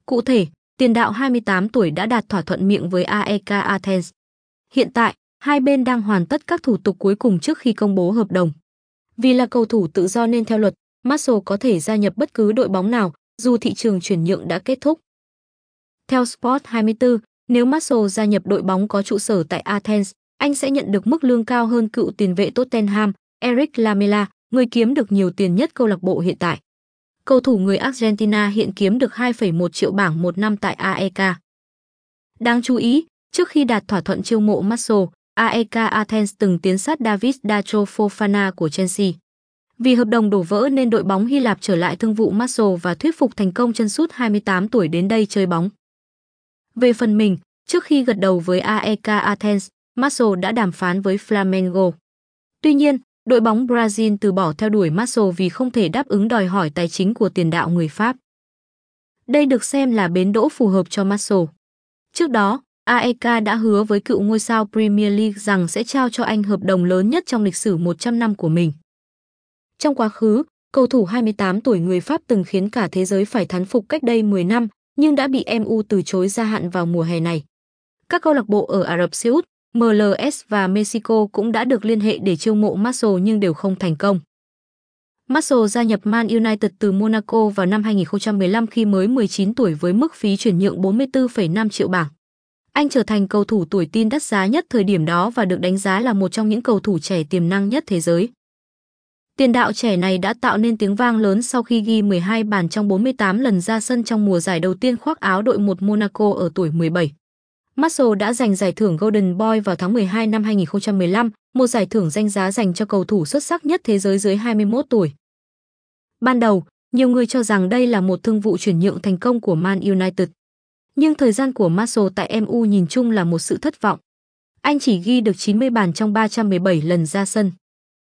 Cụ thể, tiền đạo 28 tuổi đã đạt thỏa thuận miệng với AEK Athens. Hiện tại, hai bên đang hoàn tất các thủ tục cuối cùng trước khi công bố hợp đồng. Vì là cầu thủ tự do nên theo luật, Marcel có thể gia nhập bất cứ đội bóng nào, dù thị trường chuyển nhượng đã kết thúc. Theo Sport 24, nếu Marcel gia nhập đội bóng có trụ sở tại Athens, anh sẽ nhận được mức lương cao hơn cựu tiền vệ Tottenham, Eric Lamela, người kiếm được nhiều tiền nhất câu lạc bộ hiện tại. Cầu thủ người Argentina hiện kiếm được 2,1 triệu bảng một năm tại AEK. Đáng chú ý, trước khi đạt thỏa thuận chiêu mộ Marcel, AEK Athens từng tiến sát David Dacho Fofana của Chelsea. Vì hợp đồng đổ vỡ nên đội bóng Hy Lạp trở lại thương vụ Marcel và thuyết phục thành công chân sút 28 tuổi đến đây chơi bóng. Về phần mình, trước khi gật đầu với AEK Athens, Marcel đã đàm phán với Flamengo. Tuy nhiên, đội bóng Brazil từ bỏ theo đuổi Marcel vì không thể đáp ứng đòi hỏi tài chính của tiền đạo người Pháp. Đây được xem là bến đỗ phù hợp cho Marcel. Trước đó, AEK đã hứa với cựu ngôi sao Premier League rằng sẽ trao cho anh hợp đồng lớn nhất trong lịch sử 100 năm của mình. Trong quá khứ, cầu thủ 28 tuổi người Pháp từng khiến cả thế giới phải thán phục cách đây 10 năm, nhưng đã bị MU từ chối gia hạn vào mùa hè này. Các câu lạc bộ ở Ả Rập Xê Út, MLS và Mexico cũng đã được liên hệ để chiêu mộ Marcel nhưng đều không thành công. Marcel gia nhập Man United từ Monaco vào năm 2015 khi mới 19 tuổi với mức phí chuyển nhượng 44,5 triệu bảng. Anh trở thành cầu thủ tuổi teen đắt giá nhất thời điểm đó và được đánh giá là một trong những cầu thủ trẻ tiềm năng nhất thế giới. Tiền đạo trẻ này đã tạo nên tiếng vang lớn sau khi ghi 12 bàn trong 48 lần ra sân trong mùa giải đầu tiên khoác áo đội 1 Monaco ở tuổi 17. Marcel đã giành giải thưởng Golden Boy vào tháng 12 năm 2015, một giải thưởng danh giá dành cho cầu thủ xuất sắc nhất thế giới dưới 21 tuổi. Ban đầu, nhiều người cho rằng đây là một thương vụ chuyển nhượng thành công của Man United. Nhưng thời gian của Marcel tại MU nhìn chung là một sự thất vọng. Anh chỉ ghi được 90 bàn trong 317 lần ra sân.